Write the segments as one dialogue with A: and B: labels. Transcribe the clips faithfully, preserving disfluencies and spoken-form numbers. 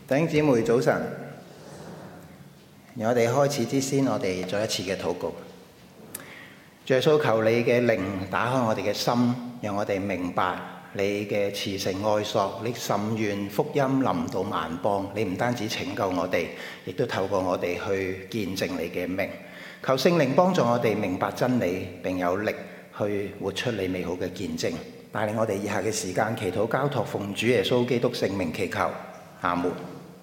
A: 弟兄姊妹早晨，讓我哋開始之先，我哋再一次嘅禱告。主耶穌，求你嘅靈打開我哋嘅心，讓我哋明白你嘅慈繩愛索，你甚願福音臨到萬邦。你唔單止拯救我哋，亦都透過我哋去見證你嘅名。求聖靈幫助我哋明白真理，並有力去活出你美好嘅見證。帶領我哋以下嘅時間祈禱交託，奉主耶穌基督聖名祈求，阿門。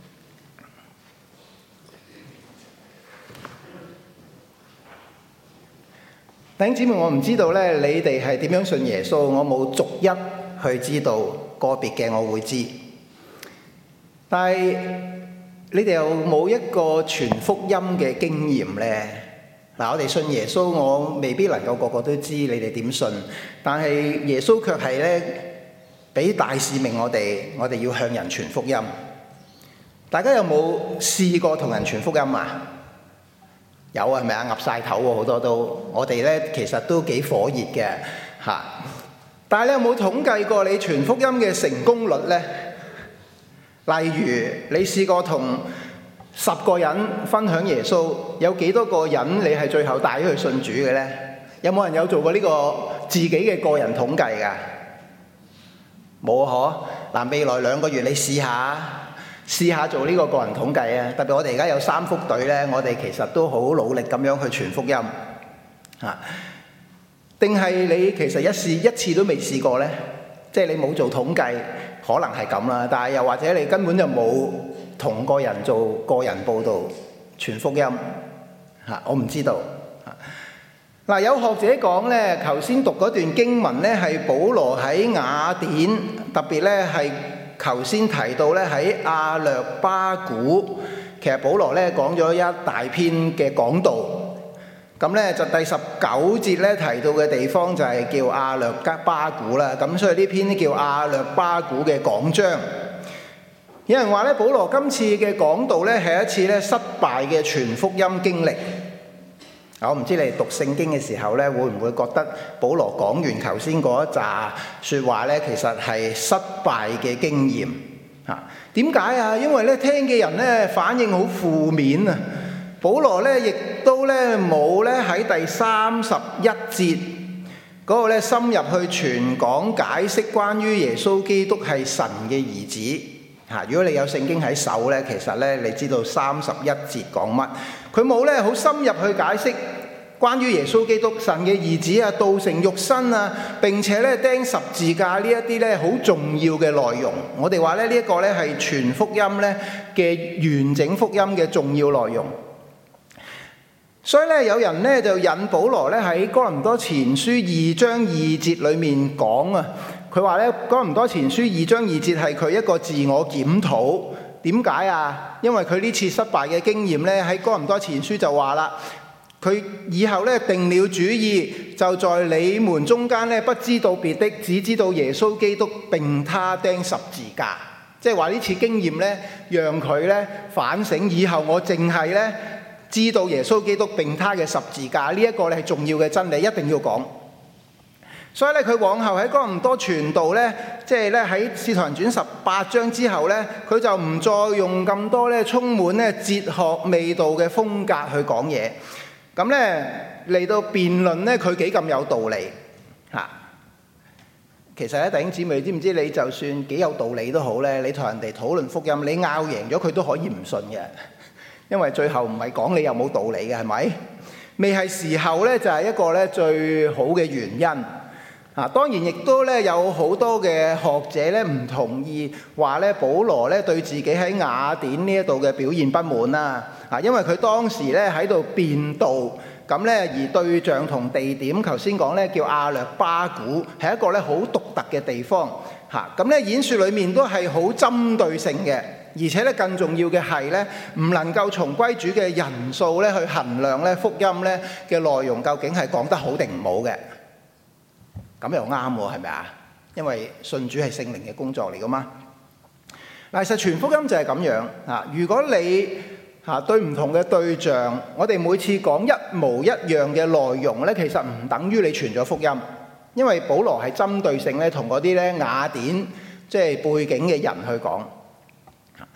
A: 弟兄姊妹，我唔知道咧，你哋係點樣信耶穌？我冇逐一去知道，個別嘅我會知。但係你哋有冇一個傳福音嘅經驗呢？嗱，我哋信耶穌，我未必能夠個個都知你哋點信，但係耶穌卻係咧俾大使命我哋，我哋要向人傳福音。大家有冇試過同人傳福音啊？有啊，係咪啊？岌晒頭喎，好多都。我哋咧其實都幾火熱嘅嚇。但係你有冇統計過你傳福音嘅成功率呢？例如你試過同十個人分享耶穌，有幾多個人你係最後帶咗去信主嘅呢？有冇人有做過呢個自己嘅個人統計㗎？冇嗬。嗱，未來兩個月你試下。試下做呢個個人統計啊！特別我哋而家有三福隊呢，我哋其實都好努力咁樣去傳福音啊。定係你其實一試一次都未試過呢？即係你冇做統計，可能係咁啦。但係又或者你根本就冇同個人做個人報導傳福音嚇，我唔知道嚇。嗱，有學者講呢，頭先讀嗰段經文呢，係保羅喺雅典，特別呢係。頭先提到咧喺亞略巴古，其實保羅咧講咗一大篇嘅講道，咁咧就第十九節咧提到嘅地方就係叫亞略巴古啦，咁所以呢篇叫亞略巴古嘅講章。有人話咧，保羅今次嘅講道咧係一次咧失敗嘅傳福音經歷。我唔知你讀聖經嘅時候咧，會唔會覺得保羅講完頭先嗰一紮説話咧，其實係失敗嘅經驗嚇？點解啊？因為咧聽嘅人咧反應好負面啊！保羅咧亦都咧冇咧喺第三十一節嗰個咧深入去傳講解釋關於耶穌基督係神嘅兒子嚇。如果你有聖經喺手咧，其實咧你知道三十一節講乜？佢冇咧好深入去解釋關於耶穌基督神嘅兒子啊，道成肉身啊，並且咧釘十字架呢一啲咧好重要嘅內容。我哋話咧呢一個咧係全福音咧嘅完整福音嘅重要內容。所以咧有人咧就引保羅咧喺哥林多前書二章二節裏面講啊，佢話咧哥林多前書二章二節係佢一個自我檢討。點解啊？因為佢呢次失敗嘅經驗咧，喺哥林多前書就話啦，佢以後咧定了主意，就在你們中間咧不知道別的，只知道耶穌基督並他釘十字架。即係話呢次經驗咧，讓佢咧反省，以後我淨係咧知道耶穌基督並他嘅十字架呢一個咧係重要嘅真理，一定要講。所以咧，佢往後喺哥林多傳道咧，即係咧喺《使徒行傳》十八章之後咧，佢就唔再用咁多咧充滿咧哲學味道嘅風格去講嘢。咁咧嚟到辯論咧，佢幾咁有道理嚇。其實咧，弟兄姊妹，你知唔知你就算幾有道理都好咧，你同人哋討論福音，你拗贏咗佢都可以唔信嘅，因為最後唔係講你有冇道理嘅，係咪？未係時候咧，就係一個咧最好嘅原因。啊，當然亦都咧有好多嘅學者咧唔同意話咧，保羅咧對自己喺雅典呢一度嘅表現不滿啦。啊，因為佢當時咧喺度辯道，咁咧而對象同地點，頭先講咧叫亞略巴古，係一個咧好獨特嘅地方。嚇，咁咧演説裡面都係好針對性嘅，而且咧更重要嘅係咧，唔能夠從歸主嘅人數咧去衡量咧福音咧嘅內容究竟係講得好定唔好嘅。咁又啱喎，係咪啊？因為信主係聖靈嘅工作嚟噶嘛。嗱，其實傳福音就係咁樣啊。如果你嚇對唔同嘅對象，我哋每次講一模一樣嘅內容咧，其實唔等於你傳咗福音，因為保羅係針對性咧同嗰啲咧雅典即係背景嘅人去講。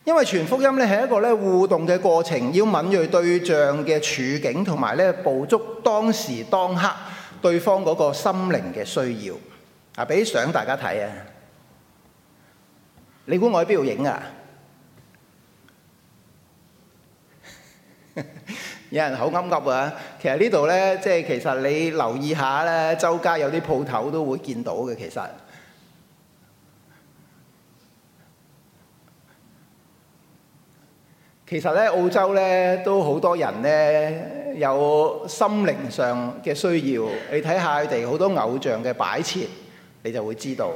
A: 因為傳福音咧係一個咧互動嘅過程，要敏鋭對象嘅處境，同埋咧捕捉當時當刻對方嗰個心靈嘅需要。啊，俾啲相大家睇啊！你估我喺邊度影啊？有人口噏噏啊！其實呢度咧，即係其實你留意下咧，周街有啲鋪頭都會見到嘅。其實其實咧，澳洲咧都好多人咧有心靈上嘅需要。你睇下佢哋好多偶像嘅擺設，你就會知道。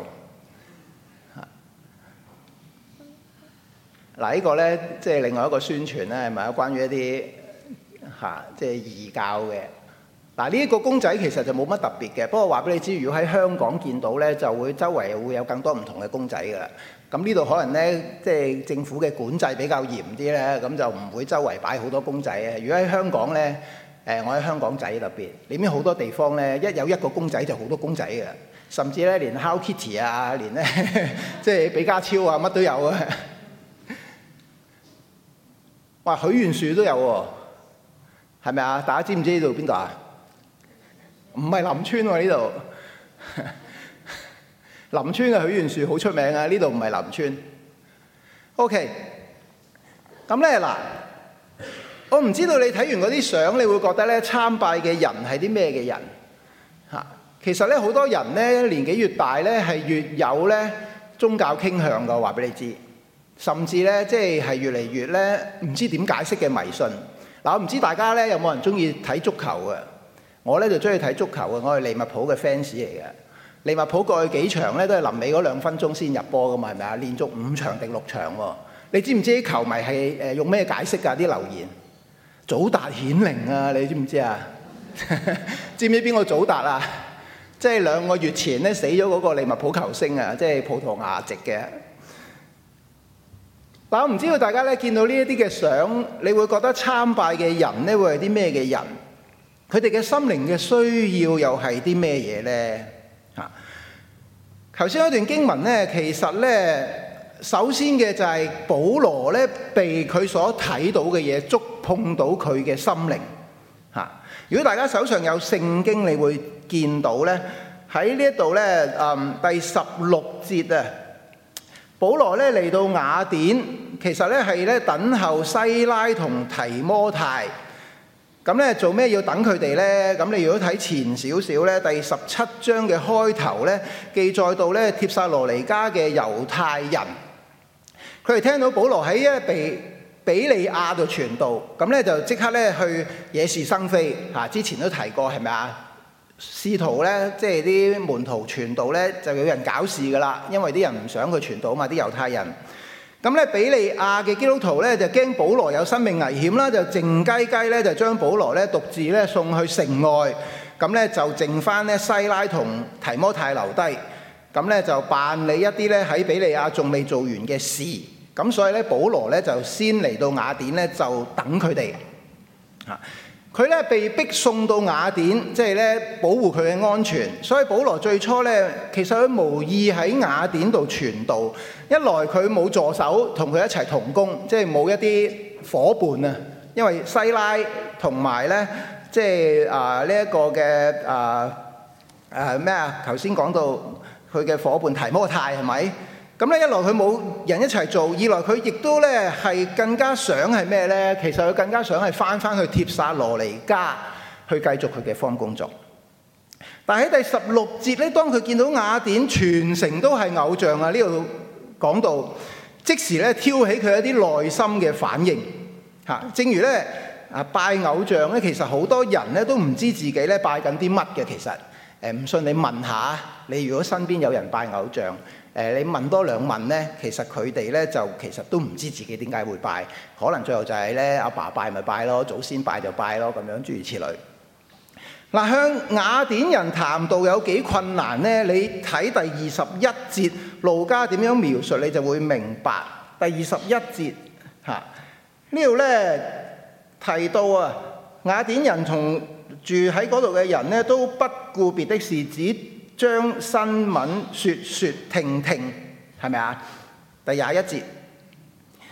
A: 嗱，呢個咧即係另外一個宣傳咧，係咪啊？關於一啲嚇即係異教嘅。嗱，呢一個公仔其實就冇乜特別嘅，不過話俾你知，如果喺香港見到咧，就會周圍會有更多唔同嘅公仔㗎啦。咁呢度可能咧，即係政府嘅管制比較嚴啲咧，咁就唔會周圍擺好多公仔嘅。如果喺香港咧，誒我喺香港仔特別，裏面好多地方咧，一有一個公仔就好多公仔嘅，甚至咧連 Hello Kitty 啊，連咧即係比加超啊，乜都有啊。哇！許願樹都有喎，係咪啊？大家知唔知呢度邊度啊？唔係林村喎，呢度林村嘅許願樹好出名啊！呢度唔係林村。OK， 咁咧嗱，我唔知道你睇完嗰啲相，你會覺得咧參拜嘅人係啲咩嘅人嚇？其實咧好多人咧年紀越大咧係越有咧宗教傾向㗎，話俾你知。甚至咧，即係係越嚟越咧，唔知點解釋嘅迷信。嗱，我唔知大家咧有冇人中意睇足球嘅？我咧就中意睇足球嘅，我係利物浦嘅 fans 嚟嘅。利物浦過去幾場咧都係臨尾嗰兩分鐘先入波㗎嘛，係咪啊？連續五場定六場喎。你知唔知啲球迷係誒用咩解釋㗎？啲留言祖達顯靈啊，你知唔知啊？知唔知邊個祖達啊？即係兩個月前咧死咗嗰個利物浦球星啊，即係葡萄牙籍嘅。但我唔知道大家咧見到呢一啲嘅相，你會覺得參拜嘅人咧會係啲咩嘅人？佢哋嘅心靈嘅需要又係啲咩嘢咧？嚇！頭先嗰段經文咧，其實咧，首先嘅就係保羅咧被佢所睇到嘅嘢觸碰到佢嘅心靈。嚇！如果大家手上有聖經，你會見到咧喺呢一度咧，嗯，第十六節啊。保羅咧嚟到雅典，其實咧係咧等候西拉同提摩太。咁咧做咩要等佢哋咧？咁你如果睇前少少咧，第十七章嘅開頭咧，記載到咧帖撒羅尼迦嘅猶太人，佢哋聽到保羅喺一比比利亞度傳道，咁咧就即刻咧去惹是生非嚇。之前都提過係咪啊？使徒咧，即係啲門徒傳道咧，就有人搞事噶啦，因為啲人唔想佢傳道嘛，啲猶太人。咁咧，比利亞嘅基督徒咧就驚保羅有生命危險啦，就靜雞雞咧就將保羅咧獨自咧送去城外。咁咧就剩翻咧西拉同提摩太留低。咁咧就辦理一啲咧喺比利亞仲未做完嘅事。咁所以咧，保羅咧就先嚟到雅典咧，就等佢哋嚇。佢咧被逼送到雅典，即係咧保護佢嘅安全。所以保羅最初咧，其實佢無意喺雅典度傳道。一來佢冇助手同佢一齊同工，即係冇一啲伙伴啊。因為西拉同埋咧，即係啊呢一個嘅啊啊咩啊，頭先講到佢嘅伙伴提摩太係咪？咁咧一來佢冇人一齊做，二來佢亦都咧係更加想係咩咧？其實佢更加想係翻翻去帖撒羅尼迦去繼續佢嘅福音工作。但係喺第十六節咧，當佢見到雅典全城都係偶像啊，呢度講到即時咧挑起佢一啲內心嘅反應嚇。正如咧啊拜偶像咧，其實好多人咧都唔知自己咧拜緊啲乜嘅。其實誒唔信你問下，你如果身邊有人拜偶像。誒你問多兩問咧，其實佢哋咧就其實都唔知自己點解會拜，可能最後就係咧阿爸拜咪拜咯，祖先拜就拜咯，咁樣諸如此類。嗱，向雅典人談道有幾困難咧？你睇第二十一節路加點樣描述，你就會明白。第二十一節嚇呢度咧提到啊，雅典人同住喺嗰度嘅人咧都不顧別的事，只將新聞説説聽聽，係咪啊？第廿一節，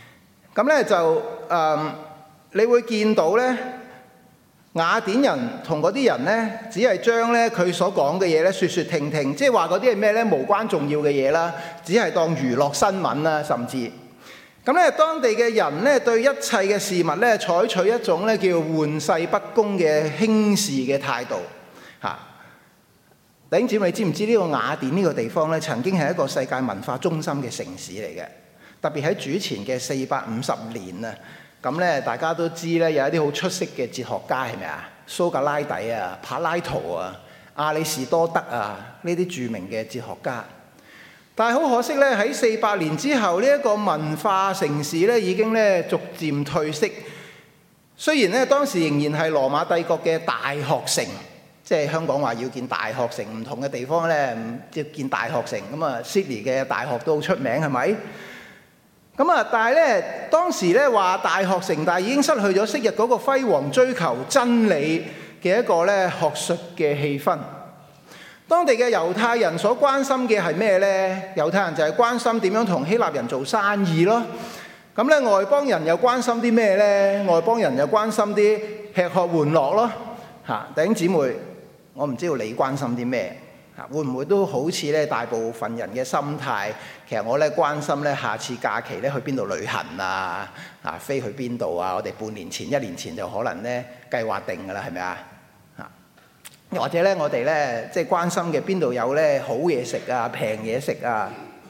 A: 咁咧就誒、嗯，你會見到咧，雅典人同嗰啲人咧，只係將咧佢所講嘅嘢咧説説聽聽，即係話嗰啲係咩咧？無關重要嘅嘢啦，只係當娛樂新聞啦，甚至咁咧，當地嘅人咧對一切嘅事物咧採取一種咧叫玩世不恭嘅輕視嘅態度嚇。弟兄姊妹，你知唔知呢個雅典呢個地方咧，曾經係一個世界文化中心嘅城市嚟嘅？特別喺主前嘅四百五十年啊，咁咧大家都知咧，有一啲好出色嘅哲學家係咪啊？蘇格拉底啊、柏拉圖啊、亞里士多德啊，呢啲著名嘅哲學家。但係好可惜咧，喺四百年之後，呢一個文化城市咧已經咧逐漸退色。雖然咧當時仍然係羅馬帝國嘅大學城，即係香港話要建大學城，唔同嘅地方咧要建大學城。咁啊，Sydney嘅大學都好出名，係咪？咁啊，但係咧當時咧話大學城，但係已經失去咗昔日嗰個輝煌追求真理嘅一個咧學術嘅氣氛。當地嘅猶太人所關心嘅係咩呢？猶太人就係關心點樣同希臘人做生意咯。咁咧外邦人又關心啲咩呢？外邦人又關心啲吃喝玩樂咯。嚇，弟兄姊妹，我唔知道你關心啲咩？嚇，會唔會都好似咧大部分人嘅心態？其實我咧關心咧下次假期咧去邊度旅行啊？啊，飛去邊度啊？我哋半年前、一年前就可能咧計劃定㗎啦，係咪啊？或者咧，我哋咧即係關心嘅邊度有咧好嘢食啊、平嘢食啊。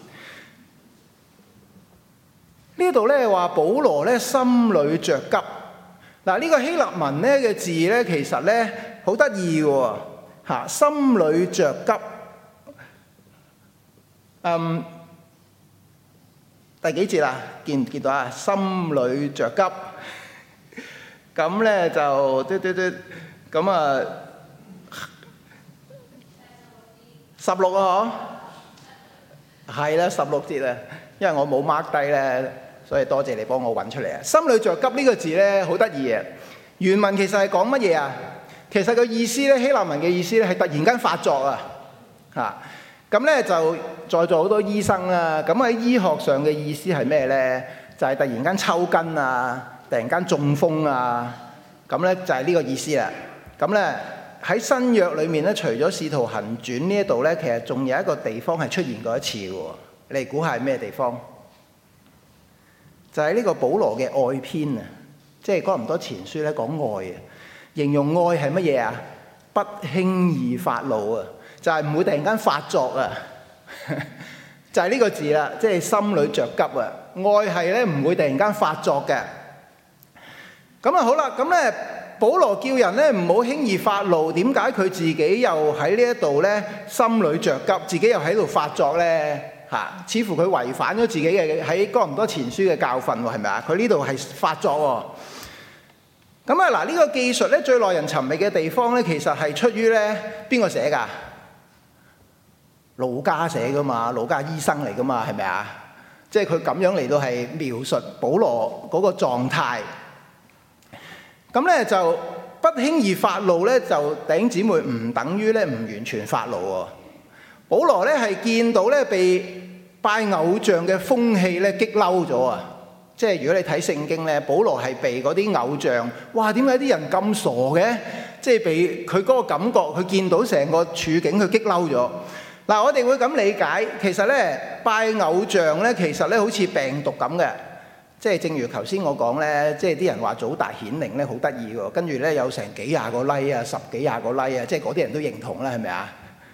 A: 呢度咧話保羅咧心裏着急。嗱，呢個希臘文咧嘅字咧其實咧好得意嘅喎嚇，心裏着急。嗯，第幾節啊？見唔見到啊？心裏着急。咁咧就嘟嘟嘟咁啊！十六啊，嗬，係啦，十六節啊，因為我冇 mark 低咧，所以多謝你幫我揾出嚟啊。心裏着急呢個字咧，好得意啊。原文其實係講乜嘢啊？其實個意思咧，希臘文嘅意思咧係突然間發作啊，嚇。咁咧就在座好多醫生啊，咁喺醫學上嘅意思係咩咧？就係突然間抽筋啊，突然間中風啊，咁咧就係呢個意思啦。咁咧。喺新約裏面咧，除咗《使徒行傳》呢一度咧，其實仲有一個地方係出現過一次嘅喎。你估下係咩地方？就係呢個保羅嘅愛篇啊，即係哥林多前書咧講愛啊，形容愛係乜嘢啊？不輕易發怒啊，就係唔會突然間發作啊，就係呢個字啦，即係心裏着急啊。愛係咧唔會突然間發作嘅。咁啊好啦，咁咧。保羅叫人咧唔好輕易發怒，點解佢自己又喺呢一度咧心裏着急，自己又喺度發作咧？嚇，似乎佢違反咗自己嘅喺哥林多前書嘅教訓喎，係咪啊？佢呢度係發作喎。咁啊嗱，呢個技術咧最耐人尋味嘅地方咧，其實係出於咧邊個寫㗎？路加寫㗎嘛，路加醫生嚟㗎嘛，係咪啊？即係佢咁樣嚟到係描述保羅嗰個狀態。咁咧就不輕易發怒咧，就弟兄姊妹唔等於咧唔完全發怒喎。保羅咧係見到咧被拜偶像嘅風氣咧激嬲咗啊！即係如果你睇聖經咧，保羅係被嗰啲偶像，哇！點解啲人咁傻嘅？即係被佢嗰個感覺，佢見到成個處境，佢激嬲咗。嗱，我哋會咁理解，其實咧拜偶像咧，其實咧好似病毒咁嘅。即係正如頭先我講咧，即係啲人話祖達顯靈咧好得意喎，跟住咧有成幾廿個 like 啊，十幾廿個 like 啊，即係嗰啲人都認同啦，係咪啊？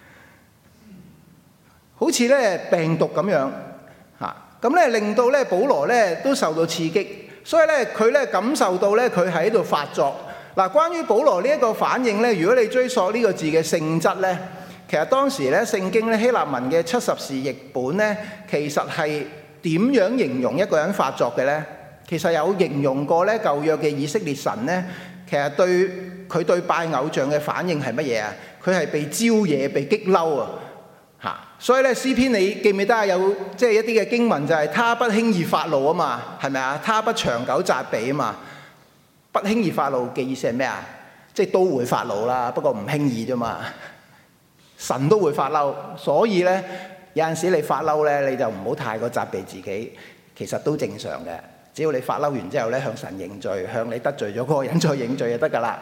A: 好似咧病毒咁樣嚇，咁咧令到咧保羅咧都受到刺激，所以咧佢咧感受到咧佢喺度發作。嗱，關於保羅呢一個反應咧，如果你追溯呢個字嘅性質咧，其實當時咧聖經咧希臘文嘅七十士譯本咧，其實係點樣形容一個人發作嘅呢？其實有形容過咧舊約嘅以色列神呢，其實對佢對拜偶像嘅反應係乜嘢啊？佢係被招惹、被激嬲啊！嚇，所以咧詩篇你記唔記得啊？有即係一啲嘅經文就係他不輕易發怒啊嘛，係咪啊？他不長久責備啊嘛，不輕易發怒嘅意思係咩啊？即係都會發怒啦，不過唔輕易啫嘛。神都會發嬲，所以咧。有陣時你發嬲咧，你就唔好太過責備自己，其實都正常嘅。 只要你發嬲完之後咧，向神認罪，向你得罪咗嗰個人再認罪就得㗎啦。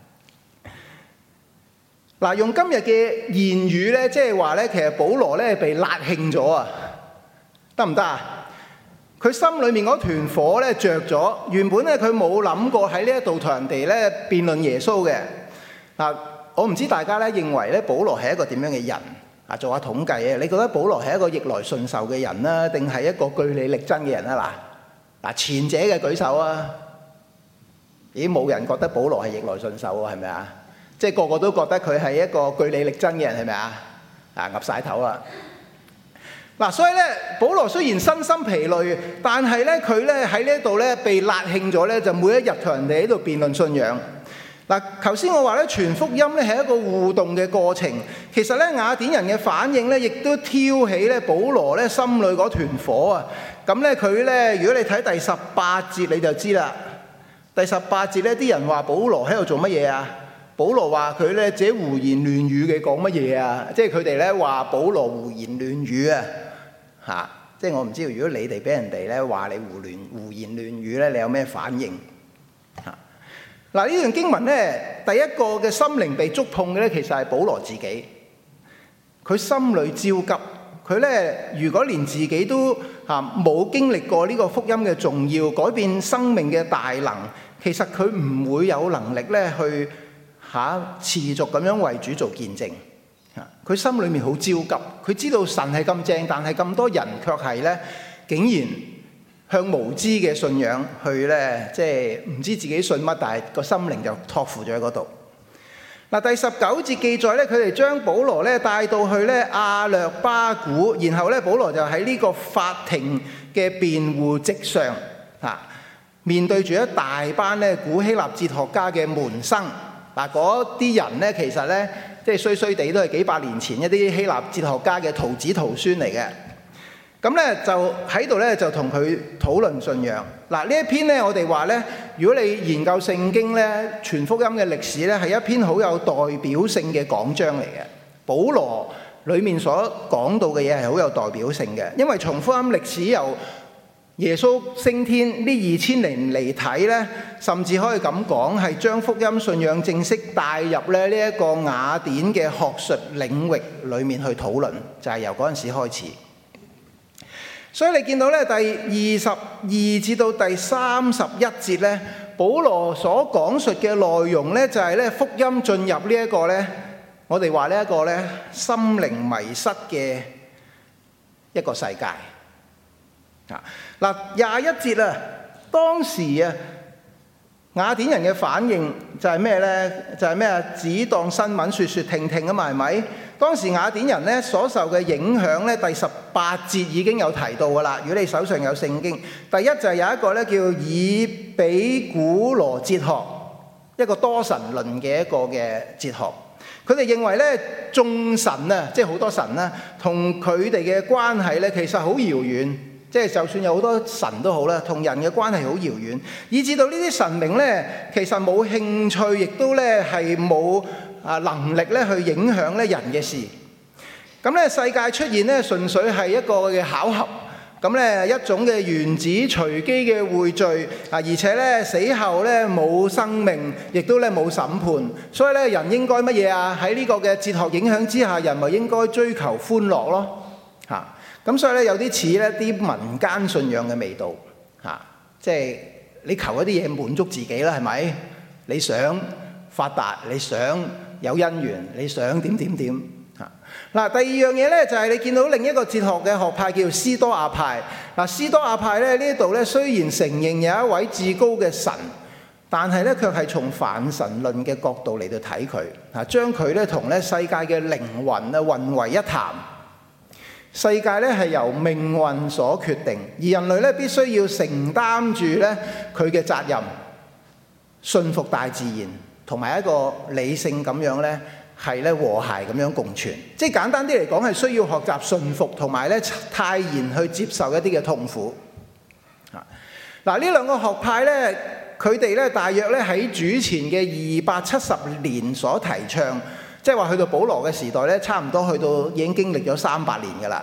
A: 嗱，用今日嘅言語咧，即係話咧，其實保羅咧被辣興咗啊，得唔得啊？佢心裏面嗰團火咧着咗，原本咧佢冇諗過喺呢一度同人哋咧辯論耶穌嘅。嗱，我唔知大家咧認為咧保羅係一個點樣嘅人啊？做下統計啊，你覺得保羅係一個逆來順受嘅人啦，定係一個據理力爭嘅人啊？嗱嗱，前者嘅舉手啊！咦，冇人覺得保羅係逆來順受喎，係咪啊？即係個個都覺得佢係一個據理力爭嘅人，係咪啊？啊，岌晒頭啦！嗱，所以咧，保羅雖然身心疲累，但係咧佢咧喺呢一度咧被辣興咗咧，就每一日同人哋喺度辯論信仰。嗱，頭先我話咧傳福音咧係一個互動嘅過程，其實咧雅典人嘅反應咧亦都挑起咧保羅咧心裏嗰團火啊！咁咧佢咧，如果你睇第十八節你就知啦。第十八節咧，啲人話保羅喺度做乜嘢啊？保羅話佢咧自己胡言亂語嘅，講乜嘢啊？即係佢哋咧話保羅胡言亂語啊！嚇！即係我唔知道，如果你哋俾人哋咧話你胡亂胡言亂語咧，你有咩反應？嚇！嗱，呢段經文咧，第一個嘅心靈被觸碰嘅咧，其實係保羅自己。佢心裏焦急，佢咧如果連自己都嚇冇經歷過呢個福音嘅重要，改變生命嘅大能，其實佢唔會有能力咧去嚇持續咁樣為主做見證。佢心裏面好焦急，佢知道神係咁正，但係咁多人卻係咧，竟然向無知嘅信仰去咧，即係唔知自己信乜，但係個心靈就託付咗喺嗰度。嗱，第十九節記載咧，佢哋將保羅咧帶到去咧亞略巴古，然後咧保羅就喺呢個法庭嘅辯護席上嚇，面對住一大班咧古希臘哲學家嘅門生。嗱，嗰啲人咧其實咧，即係衰衰地都係幾百年前一啲希臘哲學家嘅徒子徒孫嚟嘅。咁咧就喺度咧就同佢討論信仰。嗱，呢一篇咧我哋話咧，如果你研究聖經咧，傳福音嘅歷史咧係一篇好有代表性嘅講章嚟嘅。保羅裡面所講到嘅嘢係好有代表性嘅，因為從福音歷史由耶穌升天呢二千年嚟睇咧，甚至可以咁講係將福音信仰正式帶入咧呢一個雅典嘅學術領域裡面去討論，就係由嗰陣時開始。所以你見到咧第二十二至到第三十一節咧，保羅所講述嘅內容咧就係咧福音進入呢一個咧，我哋話呢一個咧心靈迷失嘅一個世界。啊！嗱，廿一節啊，當時啊，雅典人嘅反應就係咩呢？就係咩啊？只當新聞説説聽聽啊嘛，係咪？當時雅典人咧所受嘅影響咧，第十八節已經有提到噶啦。如果你手上有聖經，第一就係有一個咧叫以比古羅哲學，一個多神論嘅一個嘅哲學。佢哋認為咧，眾神啊，即係好多神啦，同佢哋嘅關係咧，其實好遙遠。即係就算有好多神都好啦，同人嘅關係好遙遠，以至到呢啲神明咧，其實冇興趣，亦都咧係冇啊能力咧去影響咧人嘅事。咁咧世界出現咧，純粹係一個嘅巧合。咁咧一種嘅原子隨機嘅匯聚啊，而且咧死後咧冇生命，亦都咧冇審判。所以咧人應該乜嘢啊？喺呢個嘅哲學影響之下，人咪應該追求歡樂咯嚇。咁所以咧有啲似咧啲民間信仰嘅味道嚇，即係你求一啲嘢滿足自己啦，係咪？你想發達，你想有姻緣，你想點點點嚇。嗱，第二樣嘢咧就係你見到另一個哲學嘅學派叫斯多亞派。嗱，斯多亞派咧呢度咧雖然承認有一位至高嘅神，但係咧卻係從泛神論嘅角度嚟到睇佢嚇，將佢咧同咧世界嘅靈魂啊混為一談。世界咧係由命運所決定，而人類咧必須要承擔住咧佢嘅責任，信服大自然，同埋一個理性咁樣咧係咧和諧咁樣共存。即係簡單啲嚟講，係需要學習信服，同埋咧泰然去接受一啲嘅痛苦。啊，嗱呢兩個學派咧，佢哋咧大約咧喺主前嘅二百七十年所提倡。即係話去到保羅嘅時代咧，差唔多去到已經經歷咗三百年㗎啦。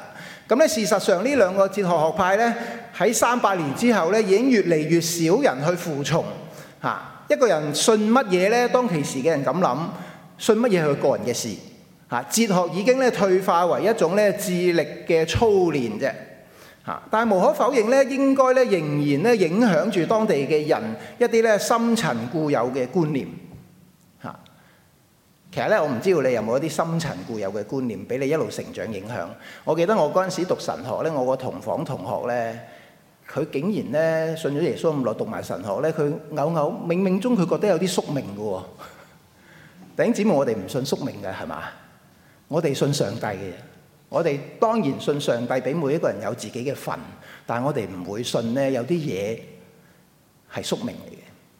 A: 咁咧，事實上呢兩個哲學學派咧，喺三百年之後咧，已經越嚟越少人去服從嚇。一個人信乜嘢咧？當其時嘅人咁諗，信乜嘢係佢個人嘅事嚇。哲學已經咧退化為一種咧智力嘅操練啫嚇。但係無可否認咧，應該咧仍然咧影響住當地嘅人一啲咧深層固有嘅觀念嚇。其實咧，我唔知道你有冇一啲深層固有嘅觀念俾你一路成長影響。我記得我嗰陣時讀神學咧，我個同房同學咧，佢竟然咧信咗耶穌咁耐，讀埋神學咧，佢偶偶冥冥中佢覺得有啲宿命嘅喎。弟兄姊妹，我哋唔信宿命嘅係嘛？我哋信上帝嘅。我哋當然信上帝俾每一個人有自己嘅份，但係我哋唔會信咧有啲嘢係宿命嚟嘅。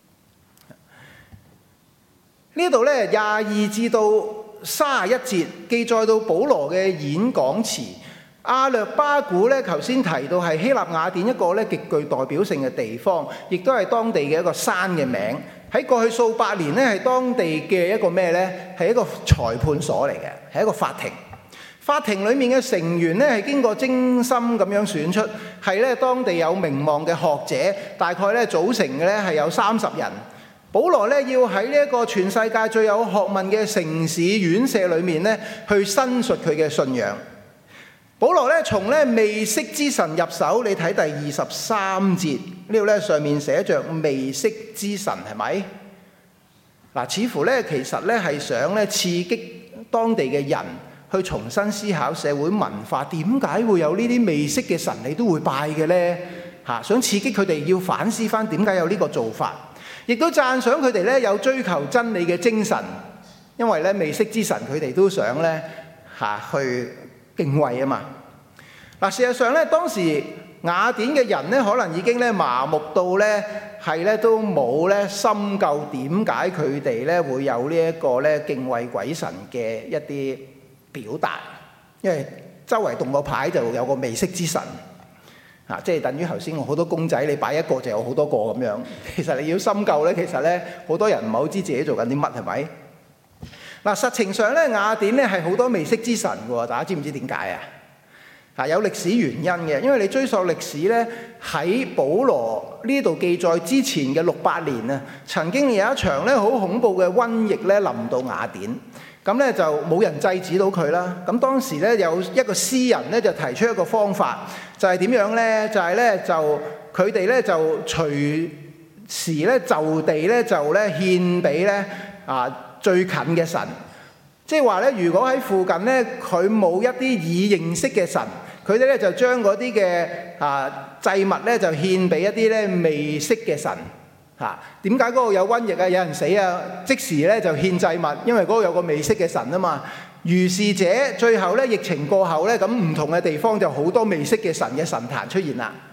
A: 呢度咧廿二至到三十一節記載到保羅嘅演講詞。亞略巴古咧，頭先提到係希臘雅典一個咧極具代表性嘅地方，亦都係當地嘅一個山嘅名。喺過去數百年咧，係當地嘅一個咩咧？係一個裁判所嚟嘅，係一個法庭。法庭裡面嘅成員咧係經過精心咁樣選出，係咧當地有名望嘅學者，大概咧組成嘅咧係有三十人。保羅咧要喺呢一個全世界最有學問嘅城市院舍裏面咧，去申述佢嘅信仰。保羅咧從咧未識之神入手，你睇第二十三節呢度咧上面寫着未識之神係咪？嗱，似乎咧其實咧係想咧刺激當地嘅人去重新思考社會文化，點解會有呢啲未識嘅神你都會拜嘅咧？嚇，想刺激佢哋要反思翻點解有呢個做法，亦都讚賞佢哋咧有追求真理嘅精神，因為咧未識之神佢哋都想咧嚇去敬畏啊嘛。嗱，事實上咧，當時雅典嘅人咧，可能已經咧麻木到咧，係咧都冇咧深究點解佢哋咧會有呢一個咧敬畏鬼神嘅一啲表達，因為周圍動個牌就有個未識之神，啊，即係等於頭先我好多公仔，你擺一個就有好多個咁樣。其實你要深究咧，其實咧好多人唔係好知自己做緊啲乜，係咪？嗱，實情上咧，雅典咧係好多未識之神嘅喎，大家知唔知點解啊？啊，有歷史原因嘅，因為你追溯歷史咧，喺保羅呢度記載之前嘅六百年啊，曾經有一場咧好恐怖嘅瘟疫咧臨到雅典，咁咧就冇人制止到佢啦。咁當時咧有一個詩人咧就提出一個方法，就係點樣咧？就係咧就佢哋咧就隨時咧就地咧就咧獻俾咧啊最近嘅神。即係話咧，如果喺附近咧，佢冇一啲已認識嘅神，佢哋咧就將嗰啲嘅啊祭物咧就獻俾一啲咧未識嘅神嚇。點解嗰度有瘟疫啊？有人死啊？即時咧就獻祭物，因為嗰度有個未識嘅神啊嘛。如是者，最後咧疫情過後咧，咁唔同嘅地方就好多未識嘅神嘅神壇出現啦。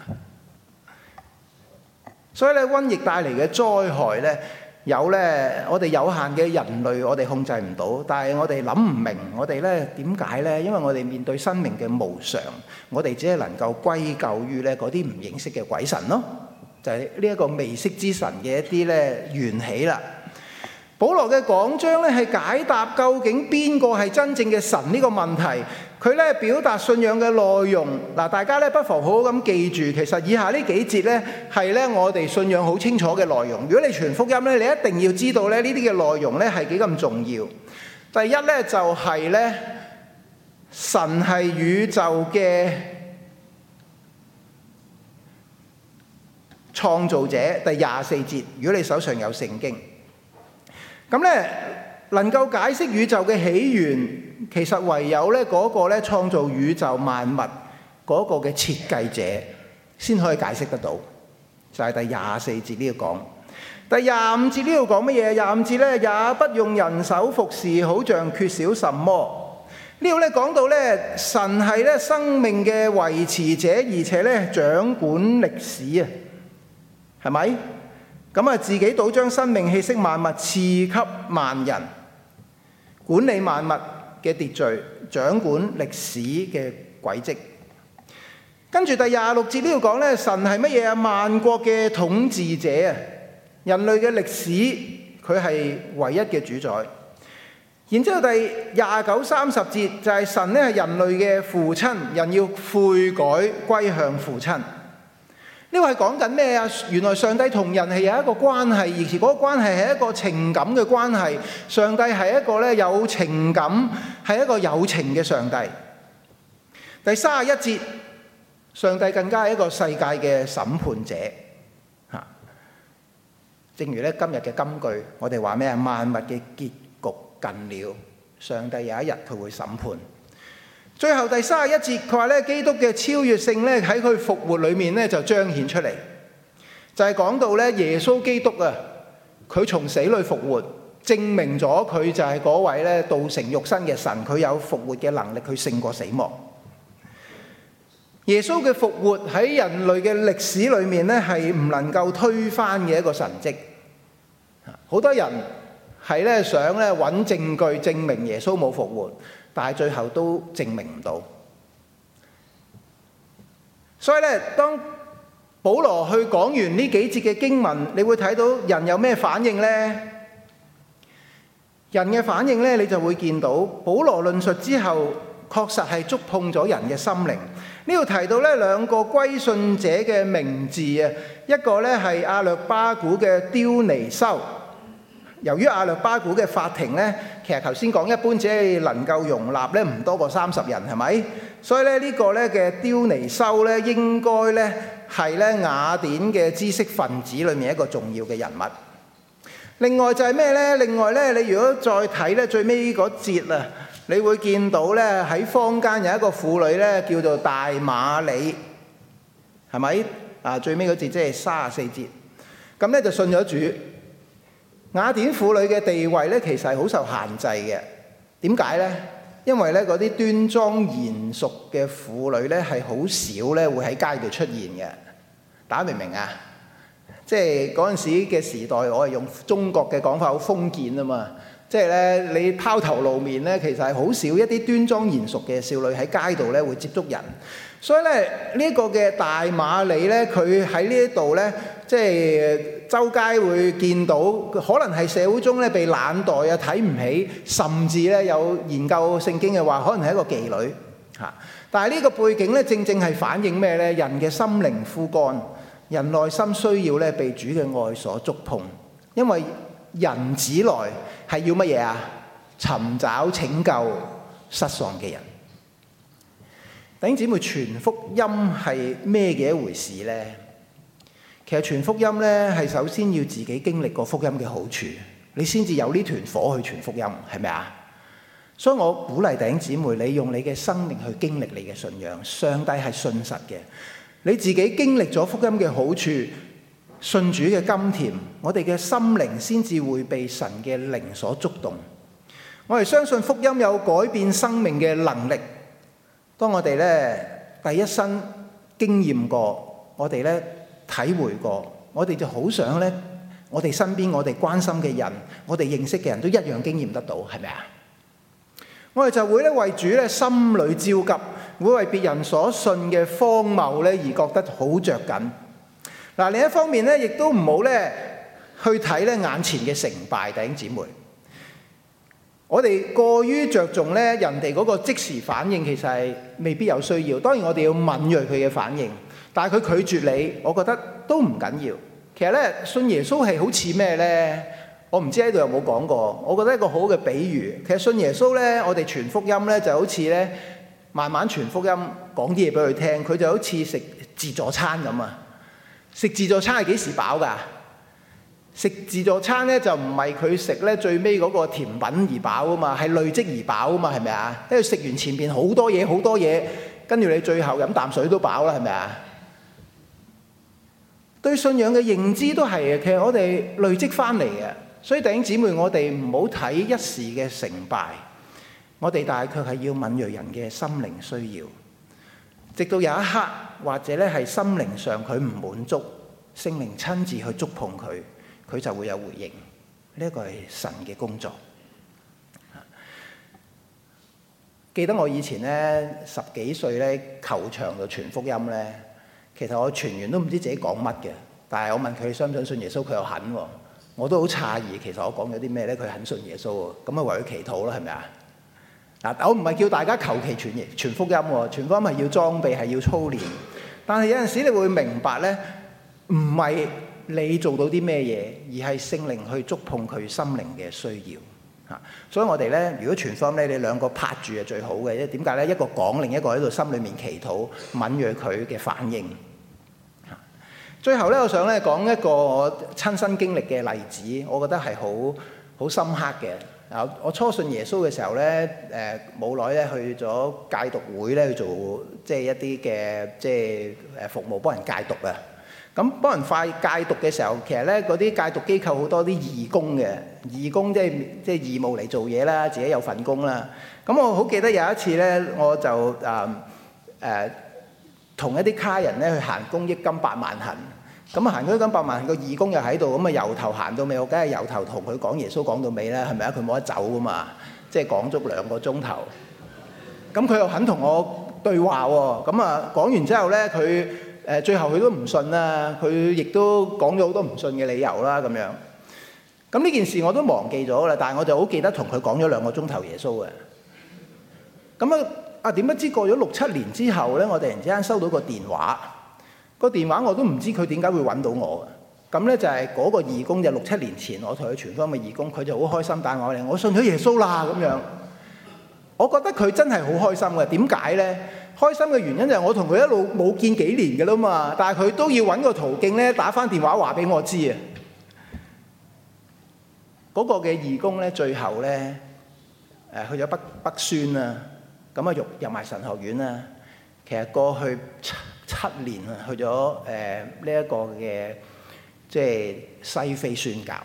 A: 所以咧，瘟疫帶嚟嘅災害咧。有咧，我哋有限嘅人類，我哋控制唔到，但係我哋諗唔明，我哋咧點解咧？因為我哋面對生命嘅無常，我哋只係能夠歸咎於咧嗰啲唔認識嘅鬼神咯，就係呢一個未識之神嘅一啲咧緣起啦。保羅嘅講章咧係解答究竟邊個係真正嘅神呢個問題。佢咧表達信仰嘅內容，嗱，大家咧不妨好好咁記住，其實以下呢幾節咧係咧我哋信仰好清楚嘅內容。如果你傳福音咧，你一定要知道咧呢啲嘅內容咧係幾咁重要。第一咧就係咧神係宇宙嘅創造者，第廿四節。如果你手上有聖經，咁咧能夠解釋宇宙嘅起源。其實唯有咧嗰個咧創造宇宙萬物嗰個嘅設計者先可以解釋得到，就係第廿四節呢度講。第廿五節呢度講乜嘢？廿五節咧也不用人手服侍，好像缺少什麼。呢度咧講到咧神係咧生命嘅維持者，而且咧掌管歷史啊，係咪？咁啊自己倒將生命氣息萬物賜給萬人，管理萬物嘅秩序，掌管歷史嘅軌跡。跟住第廿六節呢度講咧，神係乜嘢啊？萬國嘅統治者啊！人類嘅歷史佢係唯一嘅主宰。 然之後第廿九、三十節就係神咧係人類嘅父親，人要悔改歸向父親。呢個係講緊咩啊？原來上帝同人係有一個關係，而且嗰個關係係一個情感嘅關係。上帝係一個咧有情感，係一個有情嘅上帝。第三十一節，上帝更加係一個世界嘅審判者。嚇，正如咧今日嘅金句，我哋話咩啊？萬物嘅結局近了，上帝有一日佢會審判。最後第三十一節佢話咧，基督嘅超越性咧喺佢復活裏面咧就彰顯出嚟，就係講到咧耶穌基督啊，佢從死裏復活，證明咗佢就係嗰位咧道成肉身嘅神，佢有復活嘅能力，佢勝過死亡。耶穌嘅復活喺人類嘅歷史裏面咧係唔能夠推翻嘅一個神蹟。好多人係咧想咧揾證據證明耶穌冇復活，但係最後都證明唔到。所以咧，當保羅去講完呢幾節嘅經文，你會睇到人有咩反應呢？人嘅反應咧，你就會見到保羅論述之後，確實係觸碰咗人嘅心靈。呢度提到咧兩個歸信者嘅名字啊，一個咧係亞略巴古嘅丟尼修。由於亞略巴古嘅法庭咧，其實頭先講一般只係能夠容納咧唔多過三十人，係咪？所以咧呢個咧嘅丟尼修咧，應該咧係咧雅典嘅知識分子裏面一個重要嘅人物。另外就係咩咧？另外咧，你如果再睇咧最尾嗰節啊，你會見到咧喺坊間有一個婦女咧叫做大馬里，係咪？啊，最尾嗰節即係三十四節，咁咧就信咗主。雅典婦女嘅地位咧，其實係好受限制嘅。點解咧？因為咧嗰啲端莊賢淑嘅婦女咧，係好少咧會喺街度出現嘅。大家明唔明啊？即係嗰陣時嘅時代，我係用中國嘅講法，好封建啊嘛。即係咧，你拋頭露面咧，其實係好少一啲端莊賢淑嘅少女喺街度咧會接觸人。所以咧，呢個嘅大馬里咧，佢喺呢一度咧，即係周街會見到，可能係社會中咧被懶待啊、睇唔起，甚至咧有研究聖經嘅話，可能係一個妓女嚇。但係呢個背景咧，正正係反映咩咧？人嘅心靈枯乾，人內心需要咧被主嘅愛所觸碰，因為人子來係要乜嘢啊？尋找拯救失喪嘅人。弟兄姊妹，傳福音係咩嘅一回事呢？其實傳福音呢，係首先要自己經歷過福音嘅好處，你先至有呢團火去傳福音，係咪啊？所以我鼓勵弟兄姊妹，你用你嘅生命去經歷你嘅信仰。上帝係信實嘅，你自己經歷咗福音嘅好處，信主嘅甘甜，我哋嘅心靈先至會被神嘅靈所觸動。我哋相信福音有改變生命嘅能力。當我哋咧第一身經驗過，我哋咧體會過，我哋就好想咧，我哋身邊我哋關心嘅人，我哋認識嘅人都一樣經驗得到，係咪啊？我哋就會咧為主咧心裏焦急，會為別人所信嘅荒謬咧而覺得好着緊。嗱，另一方面咧，亦都唔好咧去睇咧眼前嘅成敗，弟兄姊妹。我哋過於着重咧人哋嗰個即時反應，其實係未必有需要。當然我哋要敏鋭佢嘅反應，但係佢拒絕你，我覺得都唔緊要。其實咧信耶穌係好似咩咧？我唔知喺度有冇講過。我覺得一個好嘅比喻，其實信耶穌咧，我哋傳福音咧就好似咧慢慢傳福音，講啲嘢俾佢聽，佢就好似食自助餐咁啊！食自助餐係幾時飽㗎？食自助餐咧就唔係佢食咧最尾嗰個甜品而飽啊嘛，係累積而飽啊嘛，係咪啊？因為食完前邊好多嘢好多嘢，跟住你最後飲啖水都飽啦，係咪啊？對信仰嘅認知都係嘅，其實我哋累積翻嚟嘅。所以弟兄姊妹，我哋唔好睇一時嘅成敗，我哋大概係要敏銳人嘅心靈需要，直到有一刻或者咧係心靈上佢唔滿足，聖靈親自去觸碰佢，佢就會有回應。呢一個係神嘅工作。記得我以前咧十幾歲咧球場度傳福音咧，其實我傳完都唔知自己講乜嘅，但係我問佢信唔信信耶穌，佢又肯喎。 我都好詫異，其實我講咗啲咩咧？佢肯信耶穌喎，咁啊為佢祈禱啦，係咪啊？嗱，我唔係叫大家求其傳嘢傳福音喎，傳福音係要裝備，係要操練。但係有陣時你會明白咧，唔係你做到啲咩嘢，而係聖靈去觸碰佢心靈嘅需要嚇。所以我哋咧，如果傳福音咧，你兩個拍住係最好嘅，因為點解咧？一個講，另一個喺度心裡面祈禱，敏鋭佢嘅反應。最後咧，我想咧講一個我親身經歷嘅例子，我覺得係好好深刻嘅。啊，我初信耶穌嘅時候咧，誒冇耐咧去咗戒毒會咧去做，即係一啲嘅即係誒服務，幫人戒毒啊。咁幫人快戒毒嘅時候，其實咧嗰啲戒毒機構好多啲義工嘅，義工即係即係義務嚟做嘢啦，自己有份工啦。咁我好記得有一次咧，我就誒誒同一啲卡人咧去行公益金百萬行。咁啊行咗咁百萬，個義工又喺度，咁啊由頭行到尾，我梗係由頭同佢講耶穌講到尾啦，係咪啊？佢冇得走噶嘛，即係講足兩個鐘頭。咁佢又肯同我對話喎，咁啊講完之後咧，佢誒最後佢都唔信啦，佢亦都講咗好多唔信嘅理由啦，咁樣。咁呢件事我都忘記咗啦，但係我就好記得同佢講咗兩個鐘頭耶穌嘅。咁啊啊點不知過咗六七年之後咧，我突然之間收到個電話。個電話我都唔知佢點解會揾到我嘅，咁咧就係嗰個義工，就六七年前我同佢傳福音嘅義工，佢就好開心打電話嚟，我信咗耶穌啦咁樣。我覺得佢真係好開心嘅，點解咧？開心嘅原因就係我同佢一路冇見幾年嘅啦嘛，但係佢都要揾個途徑咧打返電話話俾我知啊。嗰個嘅義工咧最後咧誒去咗北北宣啊，咁啊入入埋神學院啊。其實過去七七年啊，去咗誒呢一個嘅即係西非宣教，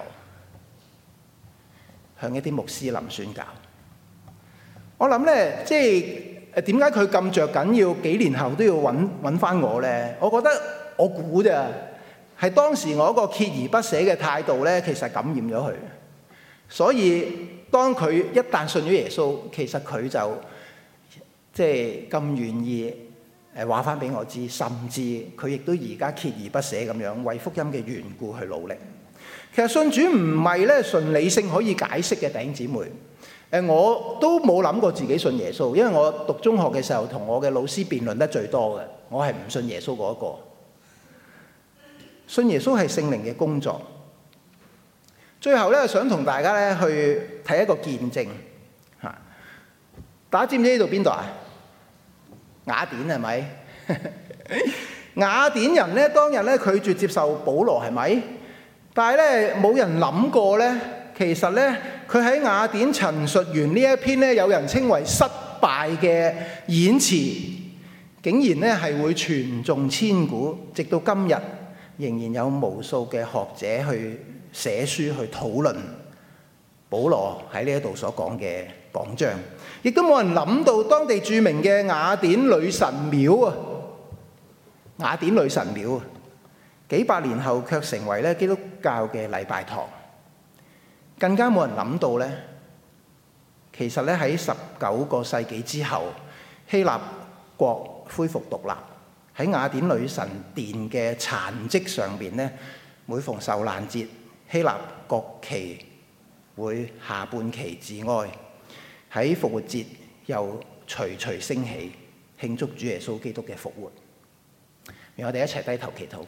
A: 向一啲穆斯林宣教。我諗咧，即係誒點解佢咁著緊要幾年後都要揾揾翻我咧？我覺得我估咋，係當時我一個鍥而不捨嘅態度咧，其實感染咗佢。所以當佢一旦信咗耶穌，其實佢就即係咁願意。誒話翻俾我知，甚至佢亦都而家鍥而不捨咁樣為福音嘅緣故去努力。其實信主唔係咧純理性可以解釋嘅，弟兄姊妹。誒我都冇諗過自己信耶穌，因為我讀中學嘅時候同我嘅老師辯論得最多嘅，我係唔信耶穌嗰一個。信耶穌係聖靈嘅工作。最後咧想同大家咧去睇一個見證嚇。大家知唔知呢度邊度啊？雅典係咪？雅典人咧當日咧拒絕接受保羅係咪？但係咧冇人諗過咧，其實咧佢喺雅典陳述完呢一篇咧有人稱為失敗嘅演辭，竟然咧係會傳頌千古，直到今日仍然有無數嘅學者去寫書去討論保羅喺呢一度所講嘅講章。亦都冇人諗到當地著名嘅雅典女神廟啊，雅典女神廟啊，幾百年後卻成為咧基督教嘅禮拜堂。更加冇人諗到咧，其實咧喺十九個世紀之後，希臘國恢復獨立，喺雅典女神殿嘅殘跡上邊咧，每逢受難節，希臘國旗會下半旗致哀。喺復活節又徐徐升起，慶祝主耶穌基督嘅復活。讓我哋一齊低頭祈禱。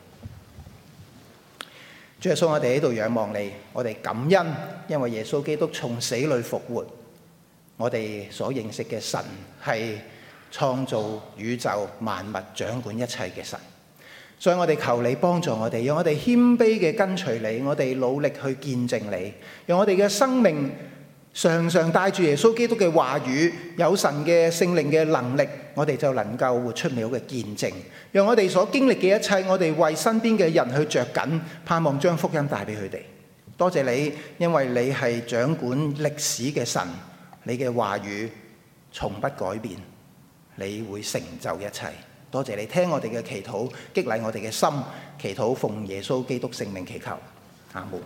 A: 主耶穌，我哋喺度仰望你，我哋感恩，因為耶穌基督從死裏復活。我哋所認識嘅神係創造宇宙萬物、掌管一切嘅神。所以我哋求你幫助我哋，讓我哋謙卑嘅跟隨你，我哋努力去見證你，讓我哋嘅生命常常帶住耶穌基督嘅話語，有神嘅聖靈嘅能力，我哋就能夠活出美好嘅見證。讓我哋所經歷嘅一切，我哋為身邊嘅人去着緊，盼望將福音帶俾佢哋。多謝你，因為你係掌管歷史嘅神，你嘅話語從不改變，你會成就一切。多謝你聽我哋嘅祈禱，激勵我哋嘅心，祈禱奉耶穌基督聖名祈求，阿門。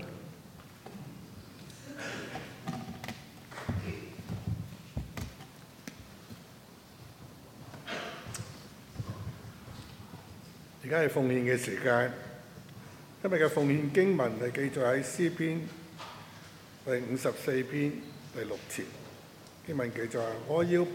B: 而家係奉獻嘅時間， 今日嘅奉獻經文係記載喺詩篇第五十四篇第六節，經文記載：我要